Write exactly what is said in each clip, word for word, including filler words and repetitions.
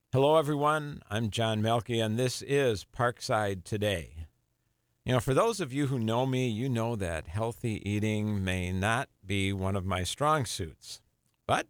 Hello, everyone. I'm John Melky, and this is Parkside Today. You know, for those of you who know me, you know that healthy eating may not be one of my strong suits, but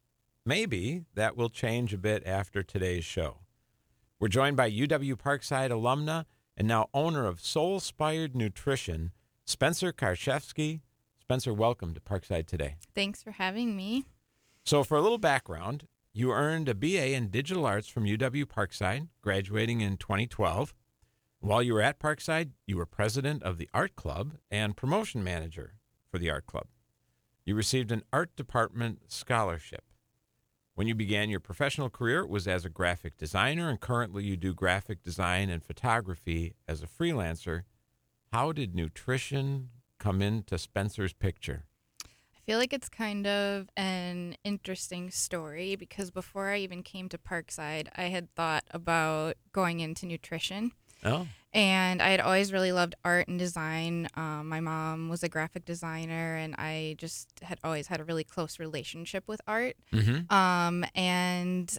maybe that will change a bit after today's show. We're joined by U W Parkside alumna and now owner of Soul-Spired Nutrition, Spencer Karszewski. Spencer, welcome to Parkside Today. Thanks for having me. So for a little background, you earned a B A in Digital Arts from U W Parkside, graduating in twenty twelve. While you were at Parkside, you were president of the Art Club and promotion manager for the Art Club. You received an art department scholarship. When you began your professional career, it was as a graphic designer, and currently you do graphic design and photography as a freelancer. How did nutrition come into Spencer's picture? I feel like it's kind of an interesting story because before I even came to Parkside, I had thought about going into nutrition. Oh. And I had always really loved art and design. Um, my mom was a graphic designer, and I just had always had a really close relationship with art. Mm-hmm. Um, and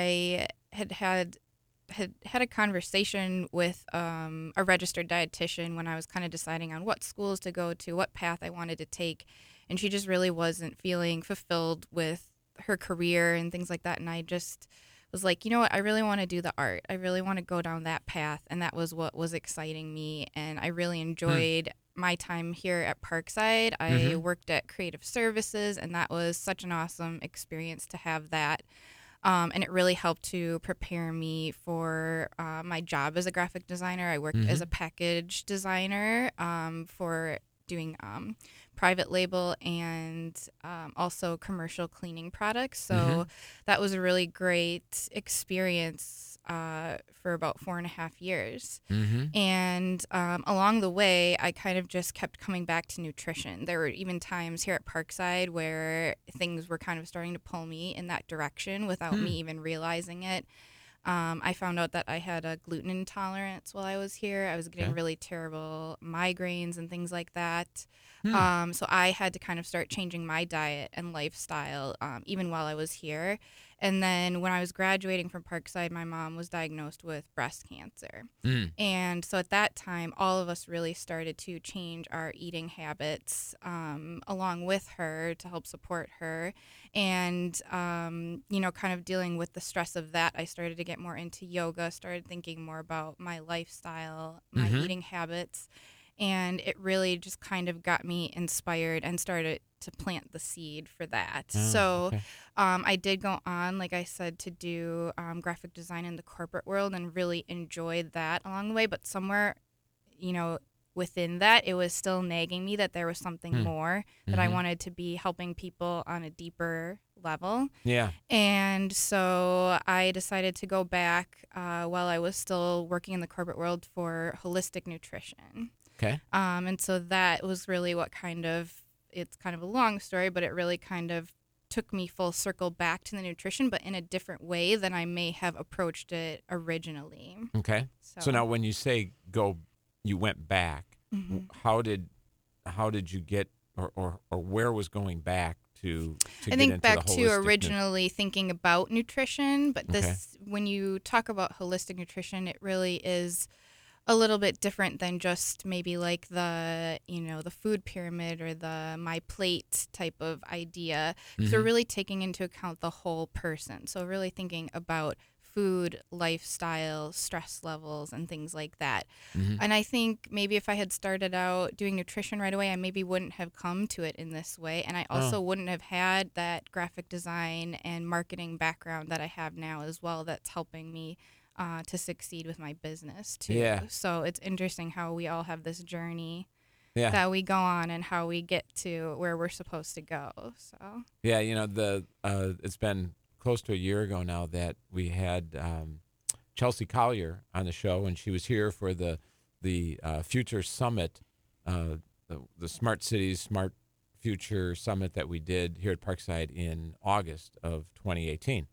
I had had had had a conversation with um, a registered dietitian when I was kind of deciding on what schools to go to, what path I wanted to take, and she just really wasn't feeling fulfilled with her career and things like that. And I just was like, you know what, I really want to do the art. I really want to go down that path, and that was what was exciting me. And I really enjoyed hmm. my time here at Parkside. I mm-hmm. worked at Creative Services, and that was such an awesome experience to have that. Um, and it really helped to prepare me for uh, my job as a graphic designer. I worked mm-hmm. as a package designer um, for doing um, private label and um, also commercial cleaning products. So mm-hmm. that was a really great experience uh, for about four and a half years. Mm-hmm. And um, along the way, I kind of just kept coming back to nutrition. There were even times here at Parkside where things were kind of starting to pull me in that direction without mm. me even realizing it. Um, I found out that I had a gluten intolerance while I was here. I was getting okay. really terrible migraines and things like that. Hmm. Um, so I had to kind of start changing my diet and lifestyle um, even while I was here. And then when I was graduating from Parkside, my mom was diagnosed with breast cancer. Mm. And so at that time, all of us really started to change our eating habits um, along with her to help support her. And, um, you know, kind of dealing with the stress of that, I started to get more into yoga, started thinking more about my lifestyle, my mm-hmm. eating habits. And it really just kind of got me inspired and started to plant the seed for that. Oh, so okay. um, I did go on, like I said, to do um, graphic design in the corporate world and really enjoyed that along the way. But somewhere, you know, within that, it was still nagging me that there was something hmm. more, that mm-hmm. I wanted to be helping people on a deeper level. Yeah. And so I decided to go back uh, while I was still working in the corporate world for holistic nutrition. Okay. Um, and so that was really what kind of, it's kind of a long story, but it really kind of took me full circle back to the nutrition, but in a different way than I may have approached it originally. Okay. So, so now when you say go, you went back, mm-hmm. how did how did you get, or, or, or where was going back to, to I get think into back the to originally nu- thinking about nutrition, but this okay. when you talk about holistic nutrition, it really is a little bit different than just maybe like the, you know, the food pyramid or the my plate type of idea. Mm-hmm. So really taking into account the whole person. So really thinking about food, lifestyle, stress levels, and things like that. Mm-hmm. And I think maybe if I had started out doing nutrition right away, I maybe wouldn't have come to it in this way. And I also oh. wouldn't have had that graphic design and marketing background that I have now as well that's helping me Uh, to succeed with my business too. Yeah. So it's interesting how we all have this journey yeah. that we go on and how we get to where we're supposed to go. So yeah, you know, the uh, it's been close to a year ago now that we had um, Chelsea Collier on the show, and she was here for the the uh, Future Summit, uh, the, the Smart Cities Smart Future Summit that we did here at Parkside in August of twenty eighteen,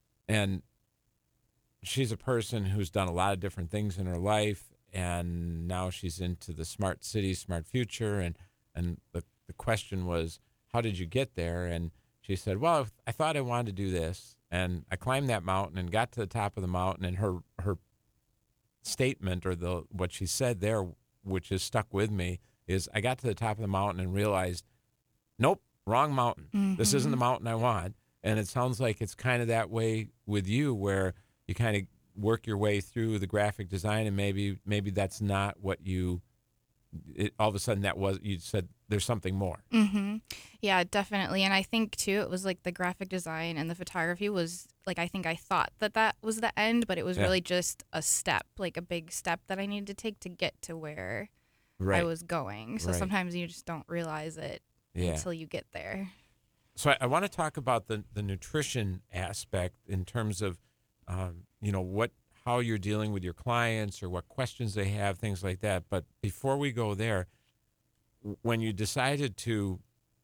and she's a person who's done a lot of different things in her life, and now she's into the smart city, smart future. And, and the, the question was, how did you get there? And she said, well, I thought I wanted to do this. And I climbed that mountain and got to the top of the mountain, and her her statement, or the what she said there, which has stuck with me, is I got to the top of the mountain and realized, nope, wrong mountain. Mm-hmm. This isn't the mountain I want. And it sounds like it's kind of that way with you, where you kind of work your way through the graphic design, and maybe maybe that's not what you. It, all of a sudden, that was you said there's something more. Mm-hmm. Yeah, definitely. And I think too, it was like the graphic design and the photography was like, I think I thought that that was the end, but it was Yeah. really just a step, like a big step that I needed to take to get to where Right. I was going. So Right. sometimes you just don't realize it Yeah. until you get there. So I, I want to talk about the, the nutrition aspect in terms of, um, you know, what how you're dealing with your clients or what questions they have, things like that. But before we go there, w- when you decided to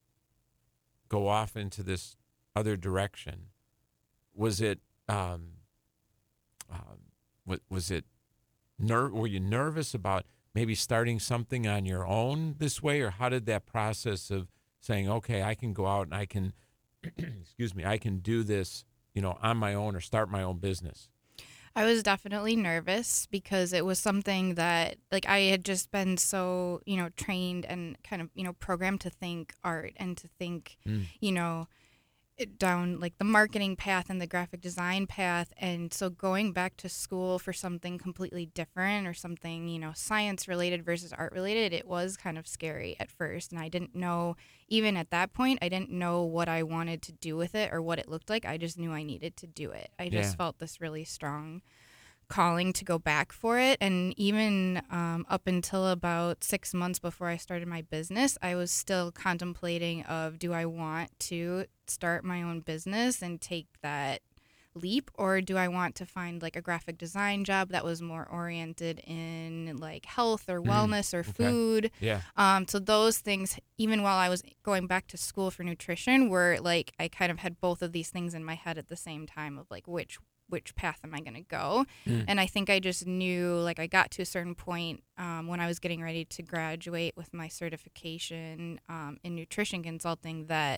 go off into this other direction, was it um, um, was, was it ner- were you nervous about maybe starting something on your own this way, or how did that process of saying, okay, I can go out and I can, excuse me, I can do this, you know, on my own or start my own business? I was definitely nervous because it was something that, like, I had just been so, you know, trained and kind of, you know, programmed to think art and to think, Mm. you know, it down like the marketing path and the graphic design path. And so going back to school for something completely different or something, you know, science related versus art related, it was kind of scary at first. And I didn't know, even at that point, I didn't know what I wanted to do with it or what it looked like. I just knew I needed to do it. I just Yeah. felt this really strong calling to go back for it. And even um, up until about six months before I started my business, I was still contemplating of, do I want to start my own business and take that leap, or do I want to find like a graphic design job that was more oriented in like health or wellness or okay. food? Yeah. Um, so those things, even while I was going back to school for nutrition, were like I kind of had both of these things in my head at the same time of like which which path am I going to go? Mm. And I think I just knew, like I got to a certain point um, when I was getting ready to graduate with my certification um, in nutrition consulting that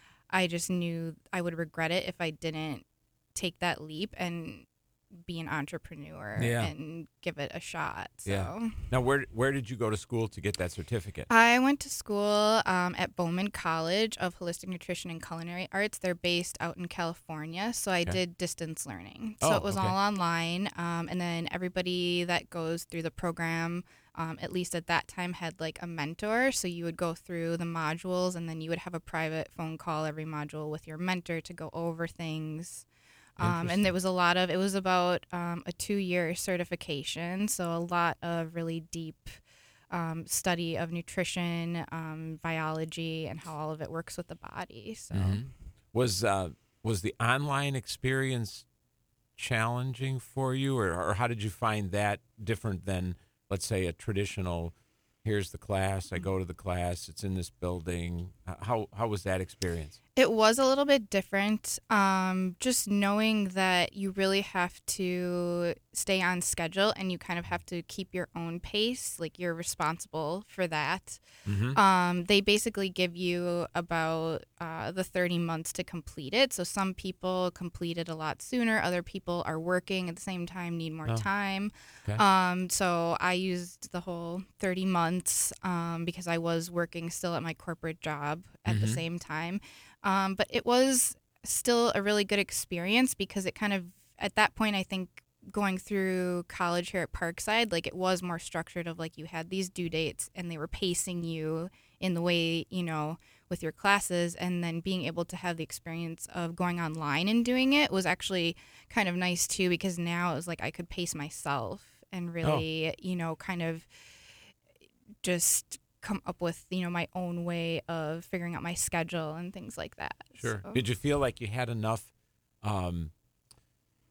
I just knew I would regret it if I didn't take that leap and be an entrepreneur Yeah. and give it a shot. So Yeah. Now, where where did you go to school to get that certificate? I went to school um, at Bowman College of Holistic Nutrition and Culinary Arts. They're based out in California, so I Okay. did distance learning. So Oh, it was okay. all online, um, and then everybody that goes through the program, um, at least at that time, had like a mentor. So you would go through the modules, and then you would have a private phone call every module with your mentor to go over things. Um, and Interesting. there was a lot of, it was about um, a two-year certification, so a lot of really deep um, study of nutrition, um, biology, and how all of it works with the body. So Mhm. Was uh, was the online experience challenging for you, or, or how did you find that different than, let's say, a traditional? Here's the class. I go to the class. It's in this building. Uh, How how was that experience? it was a little bit different. Um, just knowing that you really have to stay on schedule and you kind of have to keep your own pace, like you're responsible for that. Mm-hmm. Um, they basically give you about uh, the thirty months to complete it. So some people complete it a lot sooner. Other people are working at the same time, need more Oh, time. okay. Um, so I used the whole thirty months um, because I was working still at my corporate job at the Mhm. same time. Um, but it was still a really good experience because it kind of, at that point, I think going through college here at Parkside, like it was more structured of like you had these due dates and they were pacing you in the way, you know, with your classes, and then being able to have the experience of going online and doing it was actually kind of nice too, because now it was like I could pace myself and really, you know, kind of just come up with, you know, my own way of figuring out my schedule and things like that. Sure. So- Did you feel like you had enough um,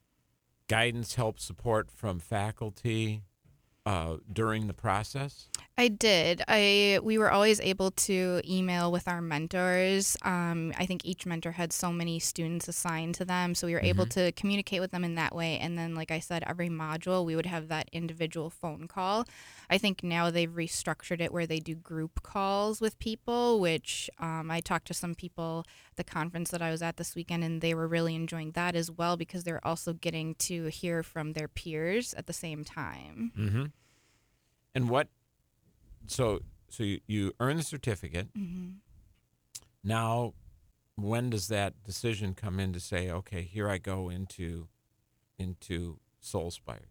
guidance, help, support from faculty uh, during the process? I did. I we were always able to email with our mentors. Um, I think each mentor had so many students assigned to them, so we were able Mm-hmm. to communicate with them in that way. And then, like I said, every module we would have that individual phone call. I think now they've restructured it where they do group calls with people, which um, I talked to some people at the conference that I was at this weekend, and they were really enjoying that as well because they're also getting to hear from their peers at the same time. Mm-hmm. And what? So so you, you earn the certificate. Mm-hmm. Now, when does that decision come in to say, okay, here I go into into Soulspire?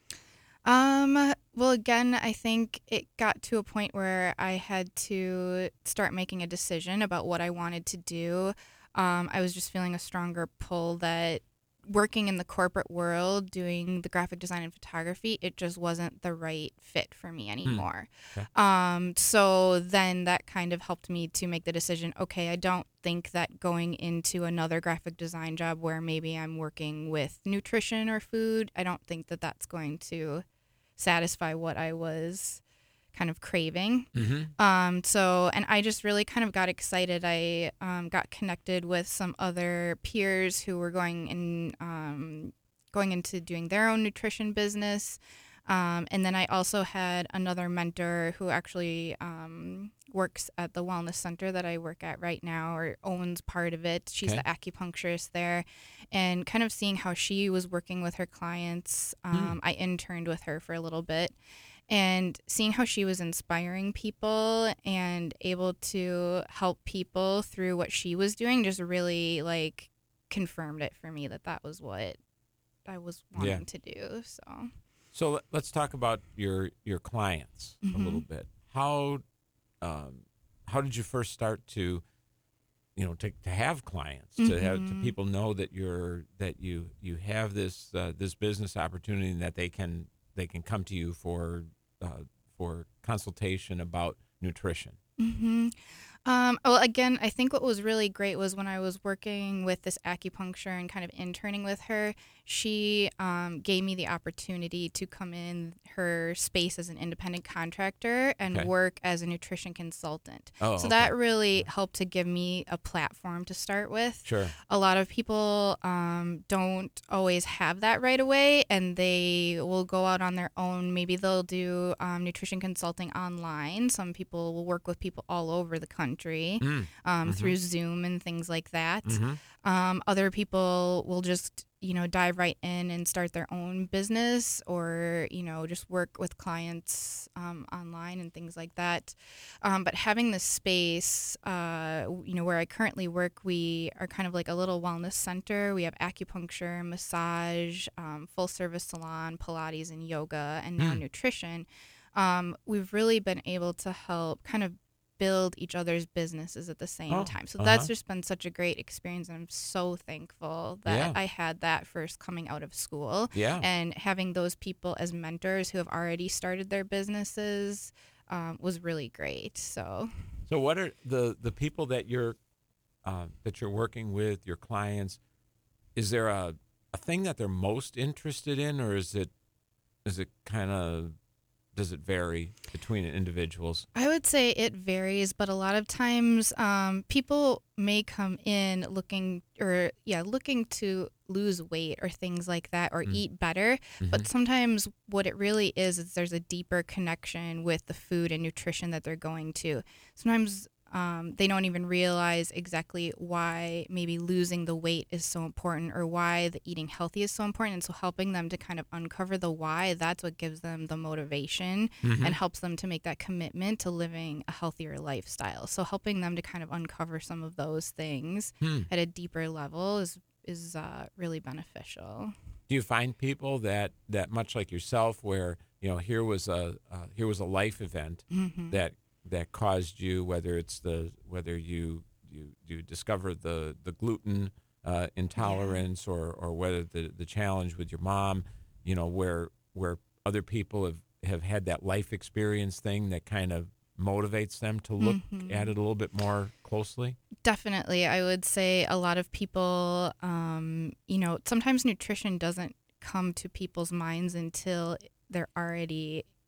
Um, well, again, I think it got to a point where I had to start making a decision about what I wanted to do. Um, I was just feeling a stronger pull that working in the corporate world, doing the graphic design and photography, it just wasn't the right fit for me anymore. Okay. Um, so then that kind of helped me to make the decision, okay, I don't think that going into another graphic design job where maybe I'm working with nutrition or food, I don't think that that's going to satisfy what I was kind of craving. Mm-hmm. Um, so, and I just really kind of got excited. I um, got connected with some other peers who were going in, um, going into doing their own nutrition business. Um, and then I also had another mentor who actually um, works at the wellness center that I work at right now, or owns part of it. She's Okay. the acupuncturist there. And kind of seeing how she was working with her clients, um, I interned with her for a little bit. And seeing how she was inspiring people and able to help people through what she was doing just really like confirmed it for me that that was what I was wanting Yeah. to do. So, So let- let's talk about your your clients a Mhm. little bit. How um, how did you first start to you know to, to have clients to have to Mhm. people know that you're that you you have this uh, this business opportunity and that they can they can come to you for uh, for consultation about nutrition. hmm Um, well, again, I think what was really great was when I was working with this acupuncture and kind of interning with her, she um, gave me the opportunity to come in her space as an independent contractor and Okay. work as a nutrition consultant. Oh, So okay. that really helped to give me a platform to start with. Sure. A lot of people um, don't always have that right away, and they will go out on their own. Maybe they'll do um, nutrition consulting online. Some people will work with people all over the country Mm. um, Mhm. through Zoom and things like that. Mhm. Um, other people will just, you know, dive right in and start their own business or, you know, just work with clients um, online and things like that. Um, but having this space, uh, you know, where I currently work, we are kind of like a little wellness center. We have acupuncture, massage, um, full service salon, Pilates and yoga, and now Mm. nutrition. Um, we've really been able to help kind of build each other's businesses at the same Oh, time. So uh-huh. that's just been such a great experience, and I'm so thankful that Yeah. I had that first coming out of school. Yeah. And having those people as mentors who have already started their businesses um, was really great. So, So what are the the people that you're uh, that you're working with, your clients? Is there a a thing that they're most interested in, or is it is it kind of does it vary between individuals? I would say it varies, but a lot of times um, people may come in looking or yeah, looking to lose weight or things like that or Mm. eat better. Mhm. But sometimes what it really is is there's a deeper connection with the food and nutrition that they're going to. Sometimes um, they don't even realize exactly why maybe losing the weight is so important or why the eating healthy is so important. And so helping them to kind of uncover the why, that's what gives them the motivation Mhm. and helps them to make that commitment to living a healthier lifestyle. So helping them to kind of uncover some of those things Hmm. at a deeper level is is uh, really beneficial. Do you find people that that much like yourself, where you know here was a uh, here was a life event Mm-hmm. that that caused you, whether it's the whether you you you discovered the the gluten uh, intolerance or or whether the the challenge with your mom, you know, where where other people have have had that life experience thing that kind of motivates them to look Mm-hmm. at it a little bit more closely. Definitely. I would say a lot of people, um, you know, sometimes nutrition doesn't come to people's minds until they're already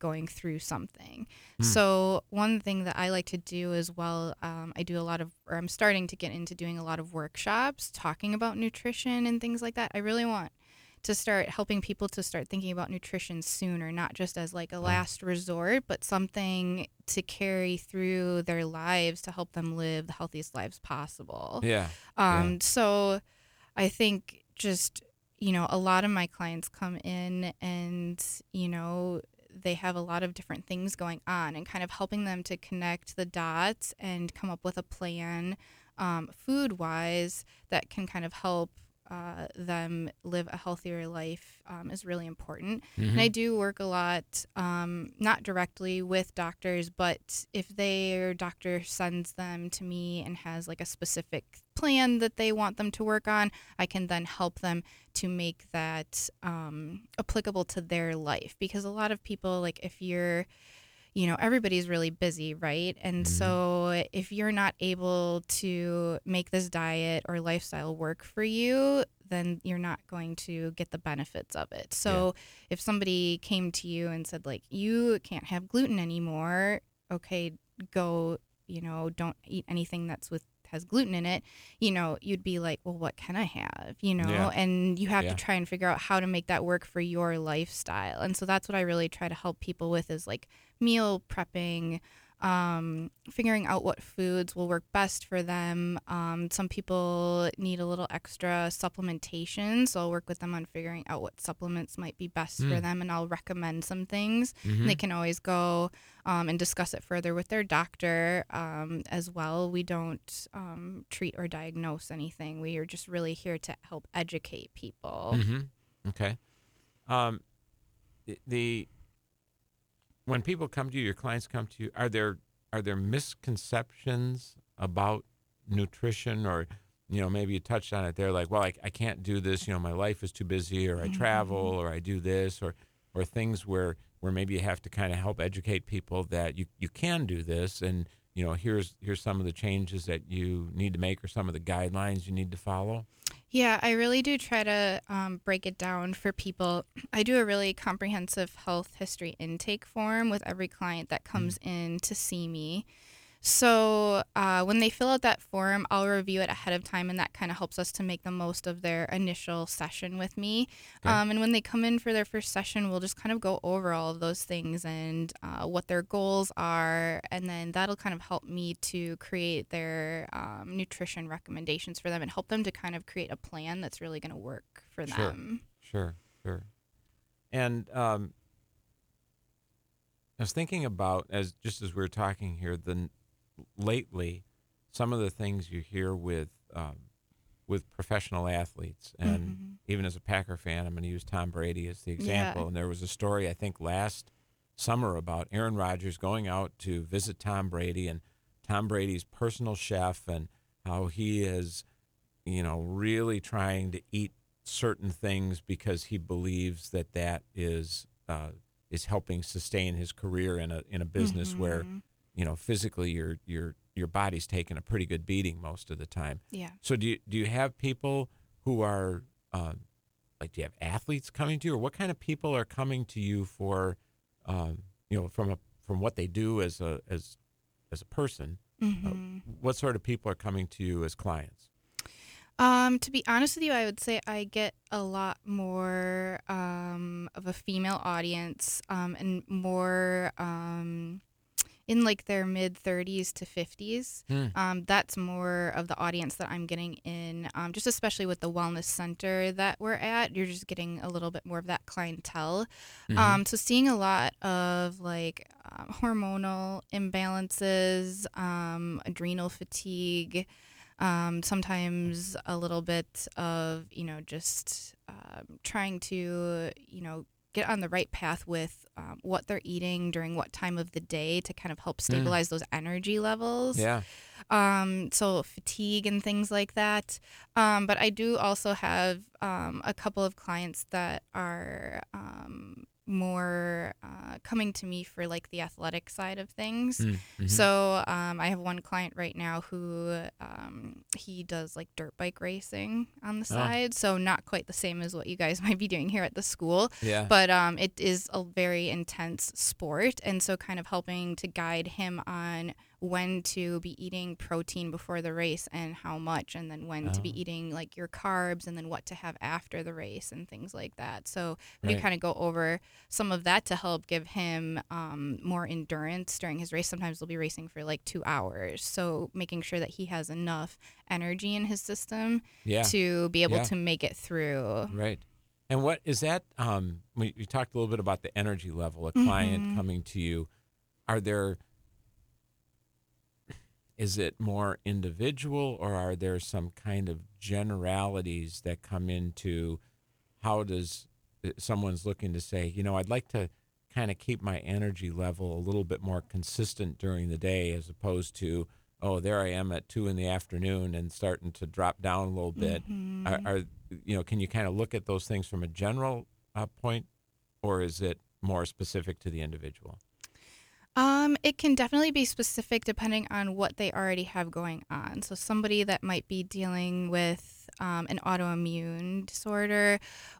going through something. Mm. So one thing that I like to do as well, um, I do a lot of, or I'm starting to get into doing a lot of workshops talking about nutrition and things like that. I really want to start helping people to start thinking about nutrition sooner, not just as like a last resort, but something to carry through their lives to help them live the healthiest lives possible. Yeah. Um, yeah. So I think just, you know, a lot of my clients come in and, you know, they have a lot of different things going on, and kind of helping them to connect the dots and come up with a plan um, food wise that can kind of help uh, them live a healthier life um, is really important. Mm-hmm. And I do work a lot, um, not directly with doctors, but if their doctor sends them to me and has like a specific plan that they want them to work on, I can then help them to make that um, applicable to their life. Because a lot of people, like if you're, you know, everybody's really busy, right? And Mm-hmm. so if you're not able to make this diet or lifestyle work for you, then you're not going to get the benefits of it. So if somebody came to you and said, like, you can't have gluten anymore, okay, go, you know, don't eat anything that's with has gluten in it, you know, you'd be like, well, what can I have, you know? Yeah. And you have Yeah. to try and figure out how to make that work for your lifestyle. And so that's what I really try to help people with, is like meal prepping, um, figuring out what foods will work best for them. Um, some people need a little extra supplementation, so I'll work with them on figuring out what supplements might be best Mm. for them, and I'll recommend some things. Mm-hmm. And they can always go um, and discuss it further with their doctor um, as well. We don't um, treat or diagnose anything. We are just really here to help educate people. Mm-hmm. Okay. Um, the, the when people come to you, your clients come to you, are there are there misconceptions about nutrition, or, you know, maybe you touched on it there, like, well, I, I can't do this, you know, my life is too busy, or I travel, or I do this, or or things where where maybe you have to kind of help educate people that you, you can do this, and, you know, here's here's some of the changes that you need to make, or some of the guidelines you need to follow? Yeah, I really do try to um, break it down for people. I do a really comprehensive health history intake form with every client that comes in to see me. So uh, when they fill out that form, I'll review it ahead of time, and that kind of helps us to make the most of their initial session with me. Okay. Um, and when they come in for their first session, we'll just kind of go over all of those things and uh, what their goals are, and then that'll kind of help me to create their um, nutrition recommendations for them and help them to kind of create a plan that's really going to work for Sure. them. Sure, sure. And um, I was thinking about, as just as we were talking here, the lately, some of the things you hear with um, with professional athletes, and Mm-hmm. even as a Packer fan, I'm going to use Tom Brady as the example. Yeah. And there was a story, I think, last summer about Aaron Rodgers going out to visit Tom Brady, and Tom Brady's personal chef, and how he is, you know, really trying to eat certain things because he believes that that is uh, is helping sustain his career in a in a business Mm-hmm. where, you know, physically your your your body's taking a pretty good beating most of the time. Yeah. So do you do you have people who are uh, like, do you have athletes coming to you, or what kind of people are coming to you for, um, you know, from a from what they do as a as as a person? Mm-hmm. Uh, what sort of people are coming to you as clients? Um, to be honest with you, I would say I get a lot more um, of a female audience um, and more um, in like their mid thirties to fifties. Hmm. Um, that's more of the audience that I'm getting in, um, just especially with the wellness center that we're at. You're just getting a little bit more of that clientele. Mhm. Um, so seeing a lot of like um, hormonal imbalances, um, adrenal fatigue, um, sometimes a little bit of, you know, just um, trying to, you know, get on the right path with um, what they're eating during what time of the day to kind of help stabilize those energy levels. Yeah. Um, so fatigue and things like that. Um, but I do also have um, a couple of clients that are um, more uh, coming to me for like the athletic side of things. Mm-hmm. So um, I have one client right now who um, he does like dirt bike racing on the Oh. side. So not quite the same as what you guys might be doing here at the school, Yeah. but um, it is a very intense sport. And so kind of helping to guide him on when to be eating protein before the race and how much, and then when Oh. to be eating like your carbs, and then what to have after the race and things like that. So we Right. kind of go over some of that to help give him um, more endurance during his race. Sometimes we'll be racing for like two hours. So making sure that he has enough energy in his system Yeah. to be able Yeah. to make it through. Right. And what is that? Um, we, you talked a little bit about the energy level. A client Mhm. coming to you, are there? Is it more individual, or are there some kind of generalities that come into how does uh, someone's looking to say, you know, I'd like to kind of keep my energy level a little bit more consistent during the day, as opposed to, oh, there I am at two in the afternoon and starting to drop down a little bit. Mhm. Are, are you know, can you kind of look at those things from a general uh, point, or is it more specific to the individual? Um, it can definitely be specific depending on what they already have going on. So somebody that might be dealing with um, an autoimmune disorder,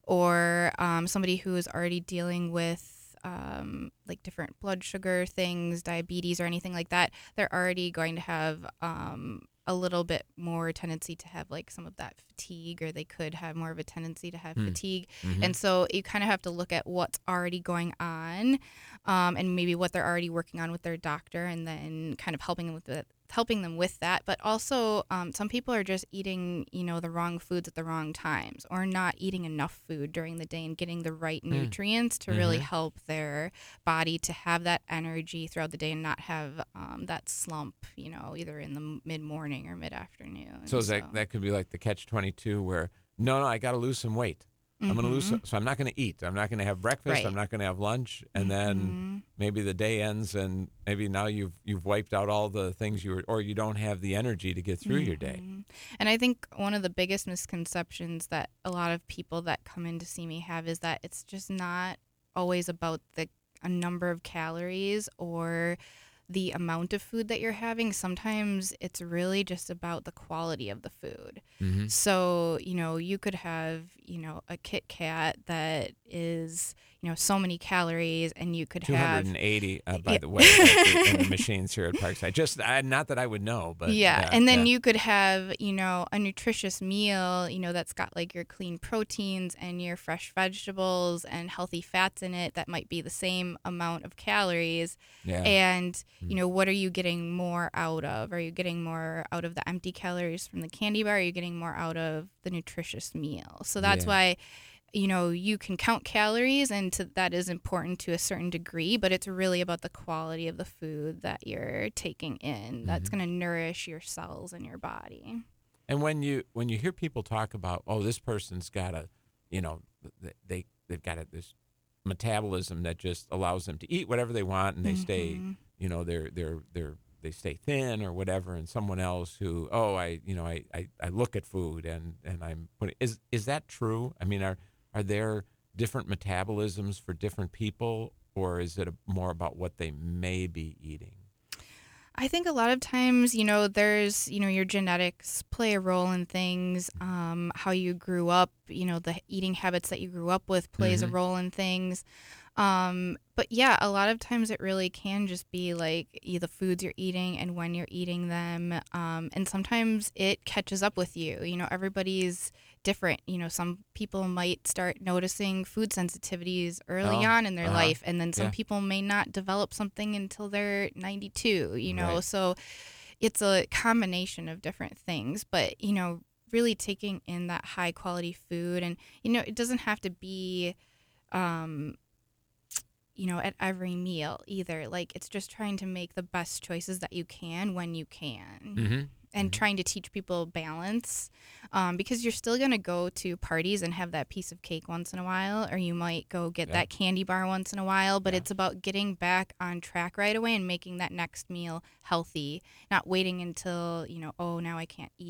or um, somebody who is already dealing with um, like different blood sugar things, diabetes, or anything like that, they're already going to have um, a little bit more tendency to have like some of that fatigue, or they could have more of a tendency to have Hmm. fatigue. Mhm. And so you kind of have to look at what's already going on, um, and maybe what they're already working on with their doctor, and then kind of helping them with it, helping them with that. But also, um, some people are just eating, you know, the wrong foods at the wrong times, or not eating enough food during the day and getting the right nutrients to really Mhm. help their body to have that energy throughout the day and not have um, that slump, you know, either in the mid morning or mid afternoon. So is that that could be like the catch twenty-two, where no, no, I got to lose some weight. I'm going to lose, Mhm. some, so I'm not going to eat. I'm not going to have breakfast. I'm Right. not going to have lunch, and then Mhm. maybe the day ends, and maybe now you've you've wiped out all the things you were, or you don't have the energy to get through your day. Mhm. And I think one of the biggest misconceptions that a lot of people that come in to see me have is that it's just not always about the a number of calories or the amount of food that you're having. Sometimes it's really just about the quality of the food. Mm-hmm. So, you know, you could have, you know, a Kit Kat that is, you know, so many calories, and you could have two hundred eighty, uh, by Yeah. the way, at the, in the machines here at Parkside. Just I, not that I would know, but Yeah, yeah, and then yeah. you could have, you know, a nutritious meal, you know, that's got like your clean proteins and your fresh vegetables and healthy fats in it that might be the same amount of calories. Yeah. And, you know, what are you getting more out of? Are you getting more out of the empty calories from the candy bar? Or are you getting more out of the nutritious meal? So that's Yeah. why, you know, you can count calories, and to, that is important to a certain degree, but it's really about the quality of the food that you're taking in that's Mm-hmm. going to nourish your cells in your body. And when you when you hear people talk about, oh, this person's got a, you know, th- they they've got a, this metabolism that just allows them to eat whatever they want, and they stay, Mhm. you know, they're they're they're they stay thin or whatever. And someone else who, oh, I you know I, I, I look at food and and I'm putting, is is that true? I mean, are are there different metabolisms for different people, or is it a, more about what they may be eating? I think a lot of times, you know, there's, you know, your genetics play a role in things. Um, how you grew up, you know, the eating habits that you grew up with plays a Mhm. role in things. Um, but yeah, a lot of times it really can just be like e- the foods you're eating and when you're eating them. Um, and sometimes it catches up with you. You know, everybody's different. You know, some people might start noticing food sensitivities early Oh, on in their uh-huh. life, and then some Yeah. people may not develop something until they're ninety-two, you know. Right. So it's a combination of different things, but, you know, really taking in that high quality food. And, you know, it doesn't have to be, um, you know, at every meal either. Like, it's just trying to make the best choices that you can when you can. Mm-hmm. And Mhm. trying to teach people balance, um, because you're still going to go to parties and have that piece of cake once in a while, or you might go get Yeah. that candy bar once in a while, but Yeah. it's about getting back on track right away and making that next meal healthy, not waiting until, you know, oh, now I can't eat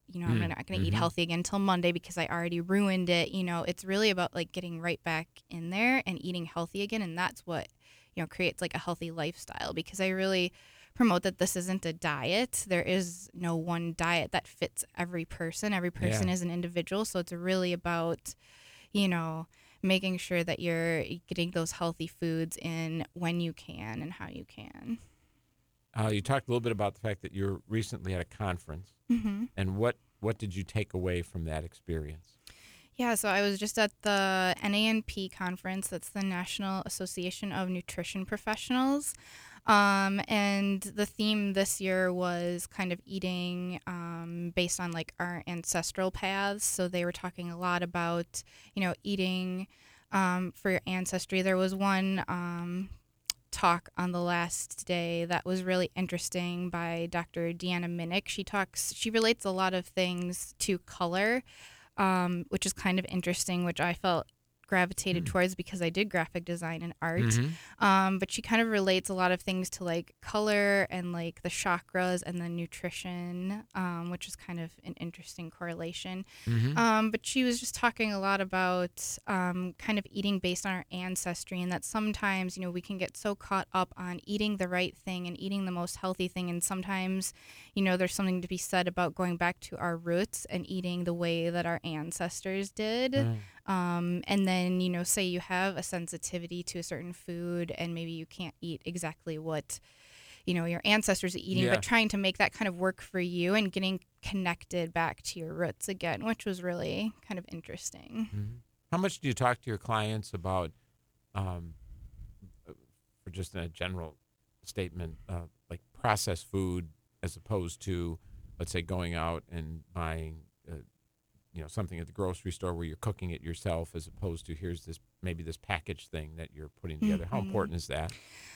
you know, I'm Mm. not going to eat Mhm. healthy again until Monday because I already ruined it. You know, it's really about like getting right back in there and eating healthy again. And that's what, you know, creates like a healthy lifestyle, because I really promote that this isn't a diet. There is no one diet that fits every person. Every person Yeah. is an individual. So it's really about, you know, making sure that you're getting those healthy foods in when you can and how you can. Uh, you talked a little bit about the fact that you were recently at a conference, Mm-hmm. and what what did you take away from that experience? Yeah, so I was just at the N A N P conference. That's the National Association of Nutrition Professionals. Um, and the theme this year was kind of eating um, based on like our ancestral paths. So they were talking a lot about, you know, eating um, for your ancestry. There was one um, talk on the last day that was really interesting by Doctor Deanna Minnick. She talks, she relates a lot of things to color, um, which is kind of interesting, which I felt gravitated towards because I did graphic design and art. Mm-hmm. Um, but she kind of relates a lot of things to like color and like the chakras and the nutrition, um, which is kind of an interesting correlation. Mm-hmm. Um, but she was just talking a lot about um, kind of eating based on our ancestry, and that sometimes, you know, we can get so caught up on eating the right thing and eating the most healthy thing. And sometimes, you know, there's something to be said about going back to our roots and eating the way that our ancestors did. Mm. Um, and then, you know, say you have a sensitivity to a certain food and maybe you can't eat exactly what, you know, your ancestors are eating, Yeah. but trying to make that kind of work for you and getting connected back to your roots again, which was really kind of interesting. Mm-hmm. How much do you talk to your clients about, um, for just a general statement, uh, like processed food as opposed to, let's say, going out and buying, uh, you know, something at the grocery store where you're cooking it yourself, as opposed to here's this maybe this packaged thing that you're putting together. How Mhm. important is that?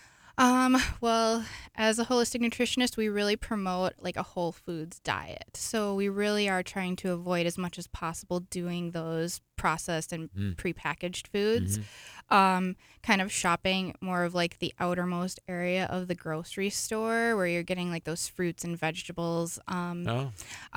Um, well, as a holistic nutritionist, we really promote like a whole foods diet. So we really are trying to avoid as much as possible doing those processed and Mm. prepackaged foods. Mm-hmm. Um, kind of shopping more of like the outermost area of the grocery store where you're getting like those fruits and vegetables. Um, Oh.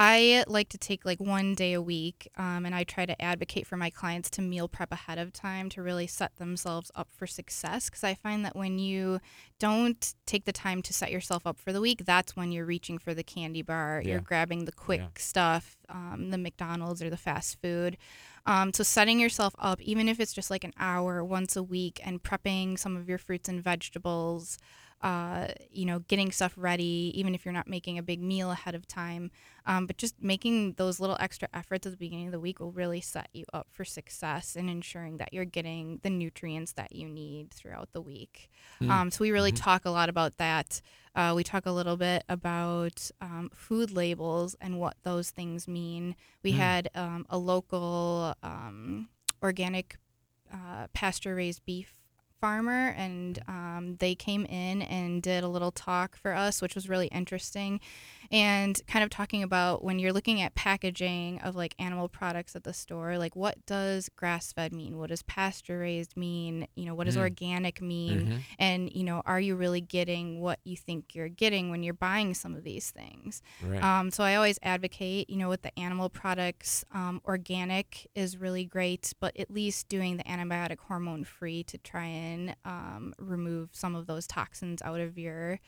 I like to take like one day a week, um, and I try to advocate for my clients to meal prep ahead of time to really set themselves up for success. Because I find that when you don't take the time to set yourself up for the week, that's when you're reaching for the candy bar. Yeah. You're grabbing the quick Yeah. stuff, um, the McDonald's or the fast food. Um, so setting yourself up, even if it's just like an hour once a week, and prepping some of your fruits and vegetables, uh, you know, getting stuff ready, even if you're not making a big meal ahead of time. Um, but just making those little extra efforts at the beginning of the week will really set you up for success in ensuring that you're getting the nutrients that you need throughout the week. Mm. Um, so we really Mhm. talk a lot about that. Uh, we talk a little bit about um, food labels and what those things mean. We Mm. had um, a local um, organic uh, pasture-raised beef farmer, and um, they came in and did a little talk for us, which was really interesting, and kind of talking about when you're looking at packaging of like animal products at the store, like what does grass-fed mean? What does pasture-raised mean? You know, what does Mm. organic mean? Mhm. And, you know, are you really getting what you think you're getting when you're buying some of these things? Right. Um, so I always advocate, you know, with the animal products, um, organic is really great, but at least doing the antibiotic hormone free to try and um, remove some of those toxins out of your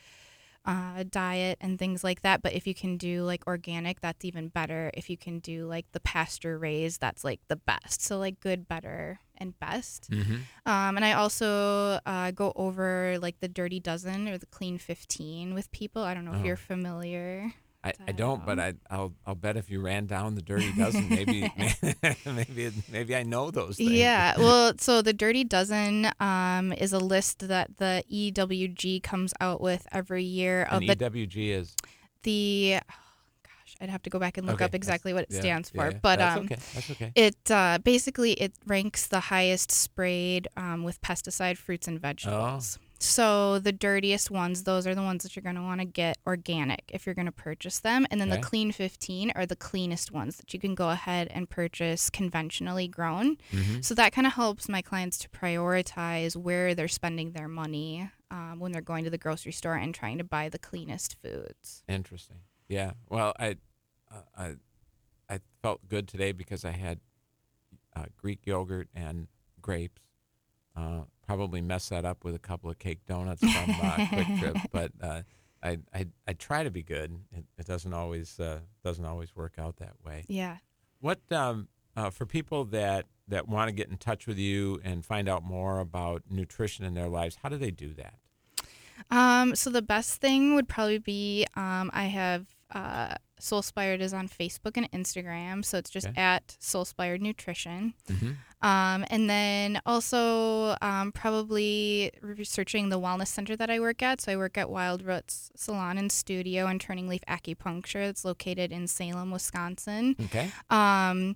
uh, diet and things like that. But if you can do like organic, that's even better. If you can do like the pasture raised, that's like the best. So like good, better, and best. Mm-hmm. Um, and I also uh, go over like the Dirty Dozen or the Clean fifteen with people. I don't know if Oh. you're familiar. I, with I that at don't, but all. I, I'll I'll bet if you ran down the Dirty Dozen, maybe maybe it- maybe I know those things. Yeah, well, so the Dirty Dozen um, is a list that the E W G comes out with every year of And the E W G is the. Oh, gosh, I'd have to go back and look okay. up exactly what it yeah, stands yeah, for, yeah. but That's um, okay. That's okay. it uh, basically it ranks the highest sprayed um, with pesticide fruits and vegetables. So the dirtiest ones, those are the ones that you're going to want to get organic if you're going to purchase them. And then Okay. the Clean fifteen are the cleanest ones that you can go ahead and purchase conventionally grown. Mm-hmm. So that kind of helps my clients to prioritize where they're spending their money um, when they're going to the grocery store and trying to buy the cleanest foods. Interesting. Yeah. Well, I, uh, I, I felt good today because I had uh, Greek yogurt and grapes. Uh, probably mess that up with a couple of cake donuts from uh, Quick Trip, but uh, I, I I try to be good. It, it doesn't always uh, doesn't always work out that way. Yeah. What um, uh, for people that, that want to get in touch with you and find out more about nutrition in their lives, how do they do that? Um, so the best thing would probably be um, I have uh, Soulspired is on Facebook and Instagram, so it's just Okay. at Soulspired Nutrition. Mm-hmm. Um, and then also um, probably researching the wellness center that I work at. So I work at Wild Roots Salon and Studio and Turning Leaf Acupuncture. It's located in Salem, Wisconsin. Okay. Um,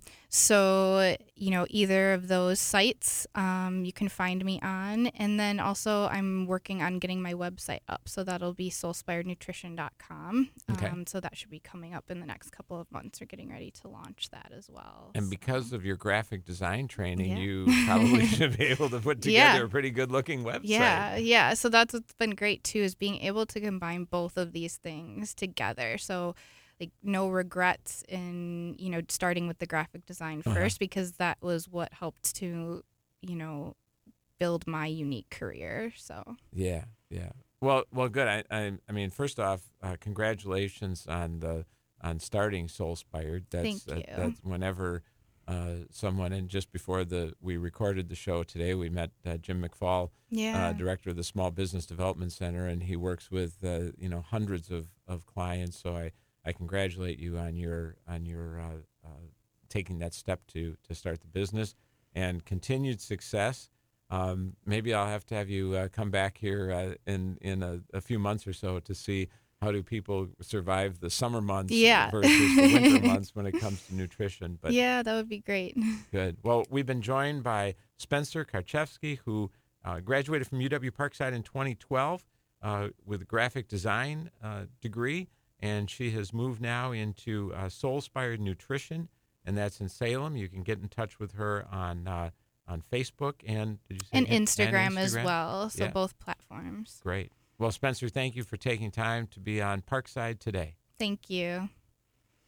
so, you know, either of those sites um, you can find me on. And then also I'm working on getting my website up. So that'll be soul spired nutrition dot com. Okay. Um, so that should be coming up in the next couple of months. We're getting ready to launch that as well. And so. because of your graphic design training, Yeah. you probably should be able to put together Yeah. a pretty good looking website. Yeah, yeah. So that's what's been great too, is being able to combine both of these things together. So like no regrets in, you know, starting with the graphic design Uh-huh. first, because that was what helped to, you know, build my unique career. So Yeah, yeah. Well, well, good. I, I, I mean, first off, uh, congratulations on the on starting Soulspired. That's Thank uh, you. that's whenever uh, someone, and just before the we recorded the show today, we met uh, Jim McFall, yeah. uh, director of the Small Business Development Center, and he works with uh, you know hundreds of, of clients. So I, I congratulate you on your on your uh, uh, taking that step to to start the business, and continued success. Um, maybe I'll have to have you uh, come back here uh, in in a, a few months or so to see how do people survive the summer months Yeah. versus the winter months when it comes to nutrition. But yeah, that would be great. good. Well, we've been joined by Spencer Karchevsky, who uh, graduated from U W Parkside in twenty twelve uh, with a graphic design uh, degree, and she has moved now into uh, Soulspired Nutrition, and that's in Salem. You can get in touch with her on uh, on Facebook and did you say And in- Instagram, and as Instagram? well. So Yeah. both platforms. Great. Well, Spencer, thank you for taking time to be on Parkside today. Thank you.